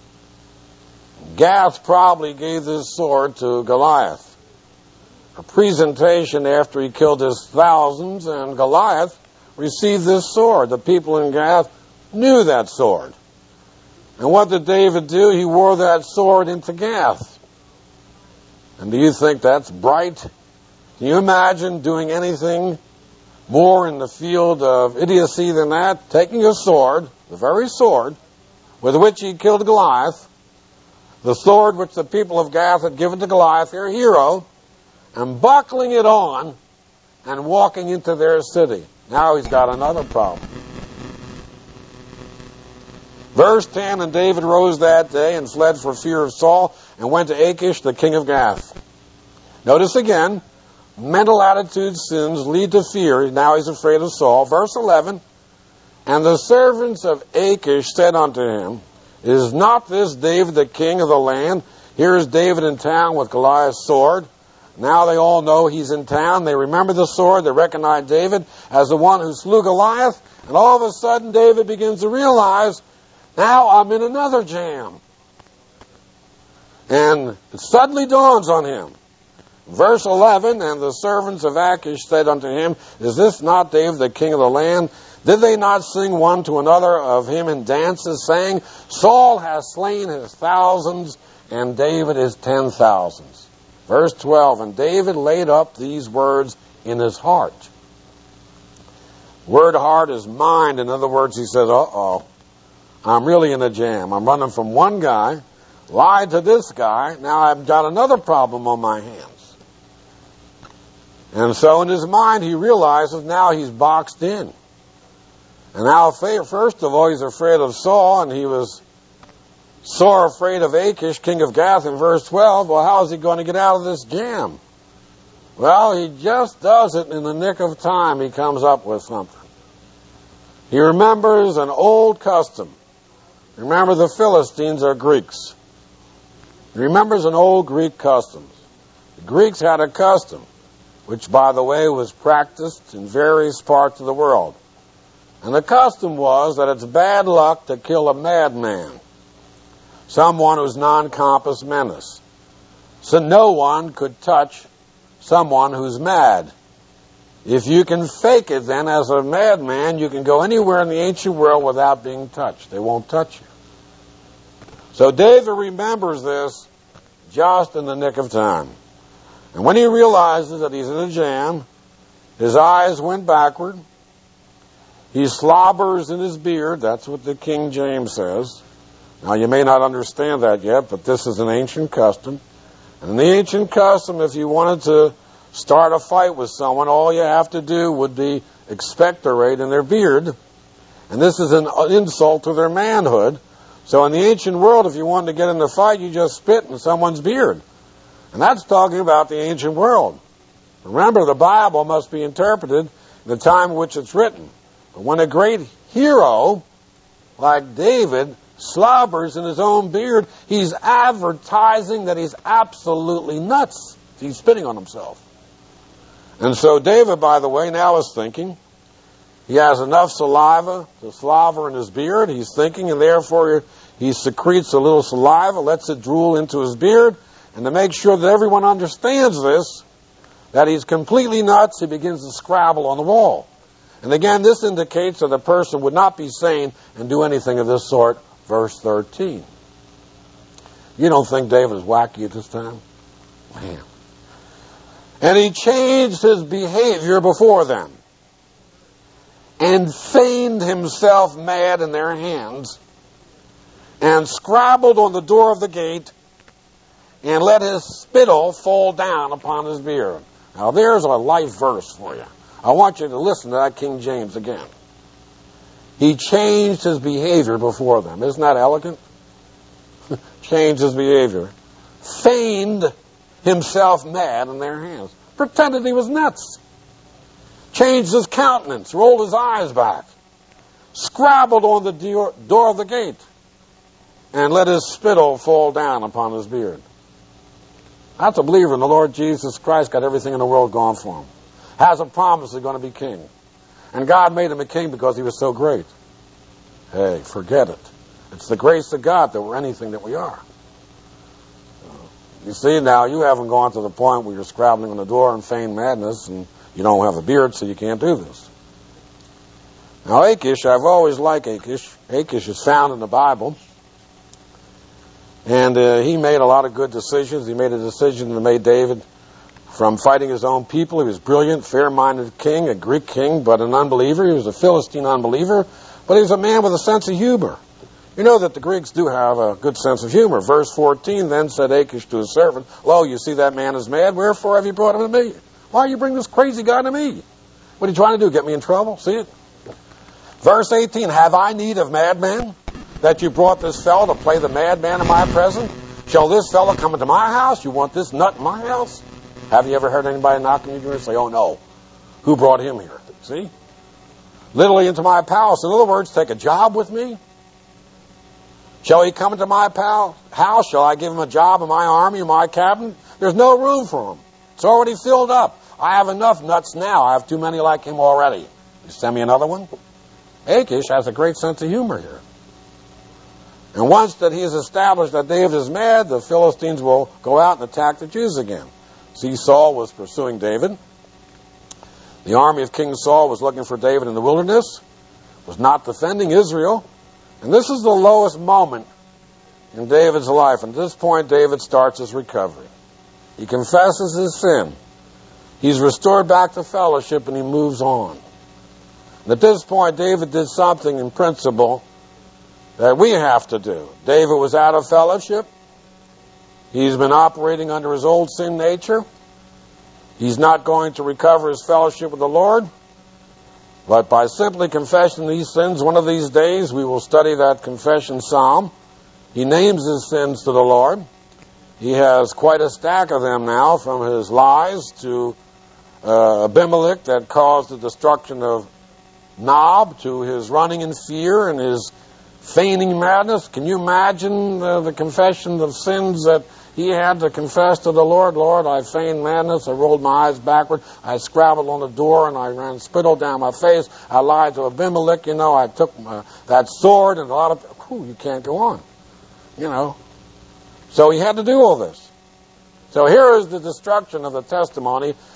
Gath probably gave this sword to Goliath. A presentation after he killed his thousands, and Goliath received this sword. The people in Gath knew that sword. And what did David do? He wore that sword into Gath. And do you think that's bright? Can you imagine doing anything more in the field of idiocy than that? Taking a sword, the very sword with which he killed Goliath, the sword which the people of Gath had given to Goliath, their hero, and buckling it on and walking into their city. Now he's got another problem. Verse 10, and David rose that day and fled for fear of Saul and went to Achish, the king of Gath. Notice again, mental attitude sins lead to fear. Now he's afraid of Saul. Verse 11, and the servants of Achish said unto him, is not this David the king of the land? Here is David in town with Goliath's sword. Now they all know he's in town. They remember the sword. They recognize David as the one who slew Goliath. And all of a sudden, David begins to realize, now I'm in another jam. And it suddenly dawns on him. Verse 11, and the servants of Achish said unto him, is this not David the king of the land? Did they not sing one to another of him in dances, saying, Saul has slain his thousands, and David his 10,000s? Verse 12, and David laid up these words in his heart. Word heart is mind. In other words, he says, uh-oh, I'm really in a jam. I'm running from one guy, lied to this guy, now I've got another problem on my hands. And so in his mind, he realizes now he's boxed in. And now, first of all, he's afraid of Saul, and he was sore afraid of Achish, king of Gath, in verse 12. Well, how is he going to get out of this jam? Well, he just does it in the nick of time. He comes up with something. He remembers an old custom. Remember, the Philistines are Greeks. He remembers an old Greek custom. The Greeks had a custom, which, by the way, was practiced in various parts of the world. And the custom was that it's bad luck to kill a madman, someone who's non-compass menace. So no one could touch someone who's mad. If you can fake it, then as a madman, you can go anywhere in the ancient world without being touched. They won't touch you. So David remembers this just in the nick of time. And when he realizes that he's in a jam, his eyes went backward. He slobbers in his beard. That's what the King James says. Now, you may not understand that yet, but this is an ancient custom. And in the ancient custom, if you wanted to start a fight with someone, all you have to do would be expectorate in their beard. And this is an insult to their manhood. So in the ancient world, if you wanted to get in a fight, you just spit in someone's beard. And that's talking about the ancient world. Remember, the Bible must be interpreted in the time in which it's written. But when a great hero like David slobbers in his own beard, he's advertising that he's absolutely nuts. He's spitting on himself. And so David, by the way, now is thinking. He has enough saliva to slobber in his beard. He's thinking, and therefore he secretes a little saliva, lets it drool into his beard. And to make sure that everyone understands this, that he's completely nuts, he begins to scrabble on the wall. And again, this indicates that a person would not be sane and do anything of this sort. Verse 13. You don't think David is wacky at this time? Man. And he changed his behavior before them, and feigned himself mad in their hands, and scrabbled on the door of the gate, and let his spittle fall down upon his beard. Now there's a life verse for you. I want you to listen to that King James again. He changed his behavior before them. Isn't that elegant? Changed his behavior. Feigned himself mad in their hands. Pretended he was nuts. Changed his countenance. Rolled his eyes back. Scrabbled on the door of the gate. And let his spittle fall down upon his beard. That's a believer in the Lord Jesus Christ. Got everything in the world going for him. Has a promise he's going to be king. And God made him a king because he was so great. Hey, forget it. It's the grace of God that we're anything that we are. You see, now you haven't gone to the point where you're scrabbling on the door and feign madness, and you don't have a beard, so you can't do this. Now, Achish, I've always liked Achish. Achish is found in the Bible. And he made a lot of good decisions. He made a decision that made David from fighting his own people. He was brilliant, fair-minded king, a Greek king, but an unbeliever. He was a Philistine unbeliever, but he was a man with a sense of humor. You know that the Greeks do have a good sense of humor. Verse 14, then said Achish to his servant, Lo, you see that man is mad. Wherefore have you brought him to me? Why you bring this crazy guy to me? What are you trying to do, get me in trouble? See it? Verse 18, have I need of madmen, that you brought this fellow to play the madman in my presence? Shall this fellow come into my house? You want this nut in my house? Have you ever heard anybody knock on your door and say, oh no, who brought him here? See? Literally into my palace. In other words, take a job with me? Shall he come into my house? Shall I give him a job in my army, in my cabinet? There's no room for him. It's already filled up. I have enough nuts now. I have too many like him already. You send me another one? Achish has a great sense of humor here. And once that he has established that David is mad, the Philistines will go out and attack the Jews again. See, Saul was pursuing David. The army of King Saul was looking for David in the wilderness, was not defending Israel. And this is the lowest moment in David's life. And at this point, David starts his recovery. He confesses his sin. He's restored back to fellowship, and he moves on. And at this point, David did something in principle that we have to do. David was out of fellowship. He's been operating under his old sin nature. He's not going to recover his fellowship with the Lord. But by simply confessing these sins, one of these days we will study that confession psalm. He names his sins to the Lord. He has quite a stack of them now, from his lies to Abimelech that caused the destruction of Nob, to his running in fear and his feigning madness. Can you imagine the confession of sins that he had to confess to the Lord? Lord, I feigned madness. I rolled my eyes backward. I scrabbled on the door, and I ran spittle down my face. I lied to Abimelech. You know, I took that sword, and a lot of... you can't go on. You know. So he had to do all this. So here is the destruction of the testimony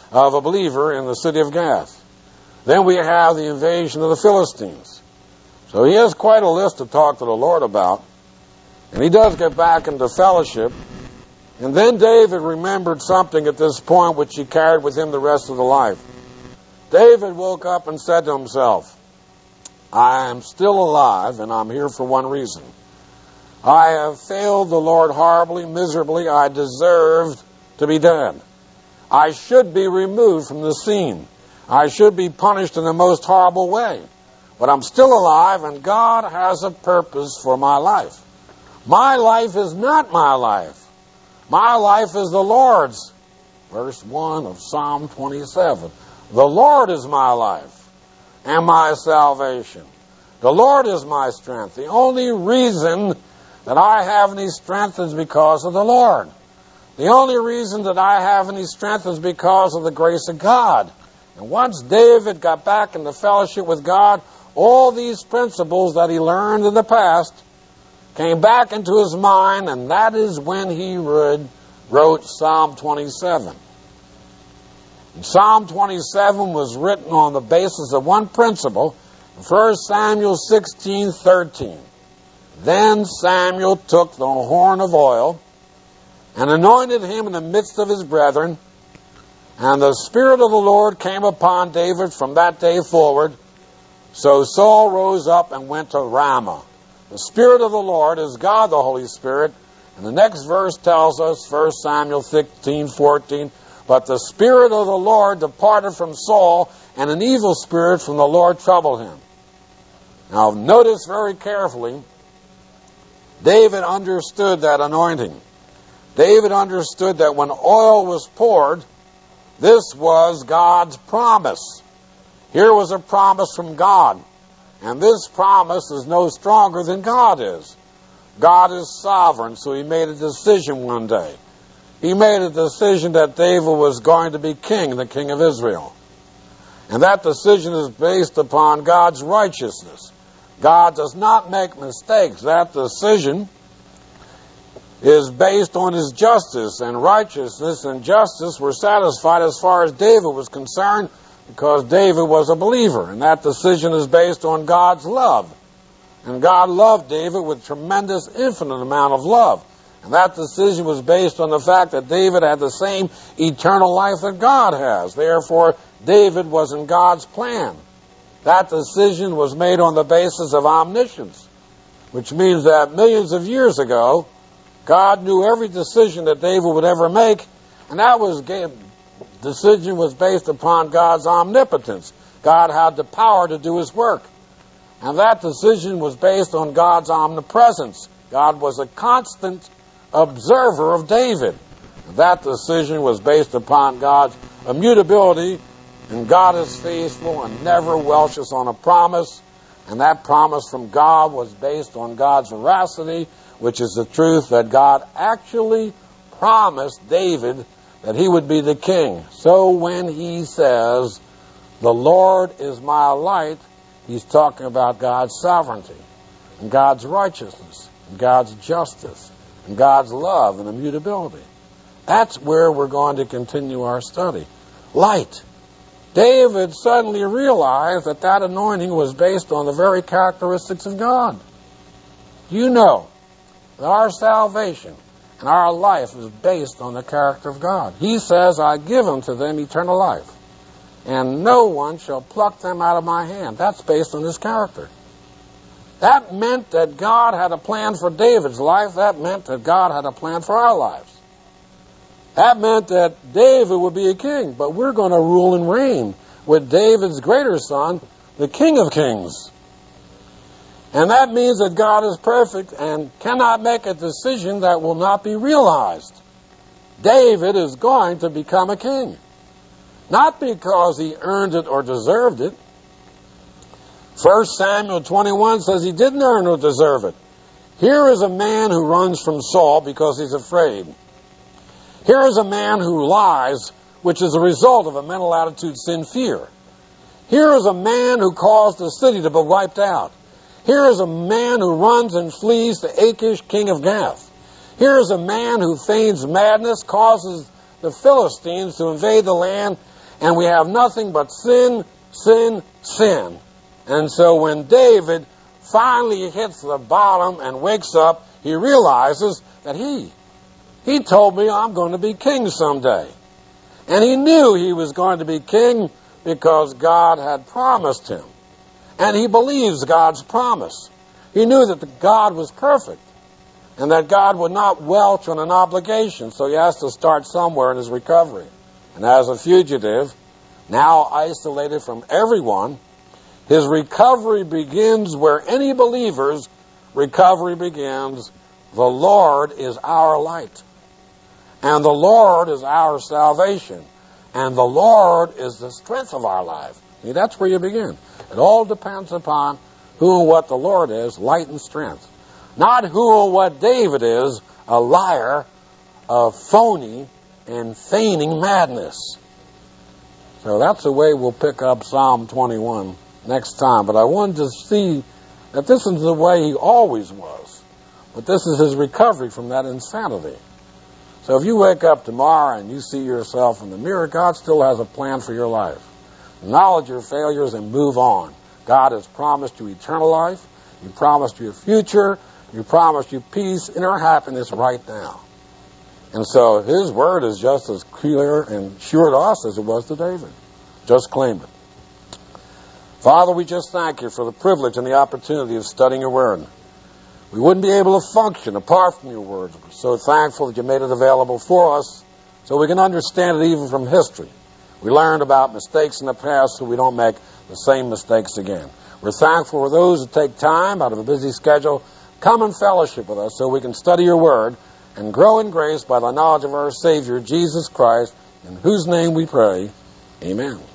of a believer in the city of Gath. Then we have the invasion of the Philistines. So he has quite a list to talk to the Lord about. And he does get back into fellowship. And then David remembered something at this point which he carried with him the rest of the life. David woke up and said to himself, I am still alive, and I'm here for one reason. I have failed the Lord horribly, miserably. I deserved to be dead. I should be removed from the scene. I should be punished in the most horrible way. But I'm still alive, and God has a purpose for my life. My life is not my life. My life is the Lord's. Verse 1 of Psalm 27. The Lord is my life and my salvation. The Lord is my strength. The only reason that I have any strength is because of the Lord. The only reason that I have any strength is because of the grace of God. And once David got back into fellowship with God, all these principles that he learned in the past came back into his mind, and that is when he wrote Psalm 27. And Psalm 27 was written on the basis of one principle, 1 Samuel 16:13. Then Samuel took the horn of oil and anointed him in the midst of his brethren, and the Spirit of the Lord came upon David from that day forward. So Saul rose up and went to Ramah. The Spirit of the Lord is God the Holy Spirit. And the next verse tells us, 1 Samuel 16:14, but the Spirit of the Lord departed from Saul, and an evil spirit from the Lord troubled him. Now notice very carefully, David understood that anointing. David understood that when oil was poured, this was God's promise. Here was a promise from God. And this promise is no stronger than God is. God is sovereign, so he made a decision one day. He made a decision that David was going to be king, the king of Israel. And that decision is based upon God's righteousness. God does not make mistakes. That decision is based on his justice, and righteousness and justice were satisfied as far as David was concerned, because David was a believer, and that decision is based on God's love. And God loved David with tremendous, infinite amount of love. And that decision was based on the fact that David had the same eternal life that God has. Therefore, David was in God's plan. That decision was made on the basis of omniscience, which means that millions of years ago, God knew every decision that David would ever make, and that decision was based upon God's omnipotence. God had the power to do his work. And that decision was based on God's omnipresence. God was a constant observer of David. That decision was based upon God's immutability, and God is faithful and never welches on a promise. And that promise from God was based on God's veracity, which is the truth that God actually promised David that he would be the king. So when he says, the Lord is my light, he's talking about God's sovereignty, and God's righteousness, and God's justice, and God's love and immutability. That's where we're going to continue our study. Light. David suddenly realized that that anointing was based on the very characteristics of God. You know that our salvation and our life is based on the character of God. He says, I give unto them eternal life, and no one shall pluck them out of my hand. That's based on his character. That meant that God had a plan for David's life. That meant that God had a plan for our lives. That meant that David would be a king, but we're going to rule and reign with David's greater son, the King of Kings. And that means that God is perfect and cannot make a decision that will not be realized. David is going to become a king. Not because he earned it or deserved it. 1 Samuel 21 says he didn't earn or deserve it. Here is a man who runs from Saul because he's afraid. Here is a man who lies, which is a result of a mental attitude, sin, fear. Here is a man who caused the city to be wiped out. Here is a man who runs and flees to Achish, king of Gath. Here is a man who feigns madness, causes the Philistines to invade the land, And we have nothing but sin, sin, sin. And so when David finally hits the bottom and wakes up, he realizes that he told me I'm going to be king someday. And he knew he was going to be king because God had promised him. And he believes God's promise. He knew that God was perfect and that God would not welch on an obligation, so he has to start somewhere in his recovery. And as a fugitive, now isolated from everyone, his recovery begins where any believer's recovery begins. The Lord is our light. And the Lord is our salvation. And the Lord is the strength of our life. See, that's where you begin. It all depends upon who and what the Lord is, light and strength. Not who and what David is, a liar, a phony, and feigning madness. So that's the way we'll pick up Psalm 21 next time. But I wanted to see that this is the way he always was. But this is his recovery from that insanity. So if you wake up tomorrow and you see yourself in the mirror, God still has a plan for your life. Acknowledge your failures and move on. God has promised you eternal life. He promised you a future. He promised you peace, inner happiness right now. And so his word is just as clear and sure to us as it was to David. Just claim it. Father, we just thank you for the privilege and the opportunity of studying your word. We wouldn't be able to function apart from your word. We're so thankful that you made it available for us so we can understand it even from history. We learned about mistakes in the past so we don't make the same mistakes again. We're thankful for those who take time out of a busy schedule, come and fellowship with us so we can study your word and grow in grace by the knowledge of our Savior, Jesus Christ, in whose name we pray. Amen.